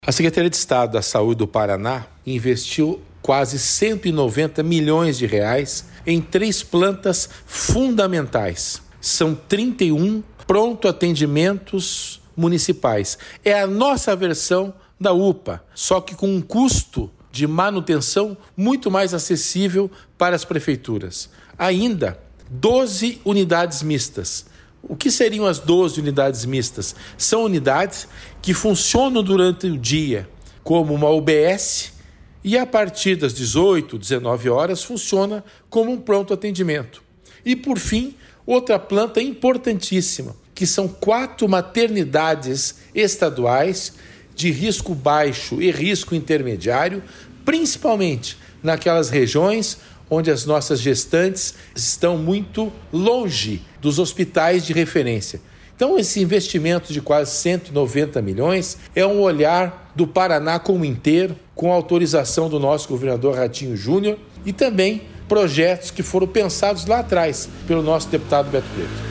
A Secretaria de Estado da Saúde do Paraná investiu quase 190 milhões de reais em 3 plantas fundamentais. São 31 pronto-atendimentos municipais. É a nossa versão da UPA, só que com um custo de manutenção muito mais acessível para as prefeituras. Ainda 12 unidades mistas. O que seriam as 12 unidades mistas? São unidades que funcionam durante o dia como uma UBS e a partir das 18, 19 horas funciona como um pronto atendimento. E por fim, outra planta importantíssima, que são 4 maternidades estaduais de risco baixo e risco intermediário, principalmente naquelas regiões onde as nossas gestantes estão muito longe dos hospitais de referência. Então, esse investimento de quase 190 milhões é um olhar do Paraná como inteiro, com autorização do nosso governador Ratinho Júnior e também projetos que foram pensados lá atrás pelo nosso deputado Beto Preto.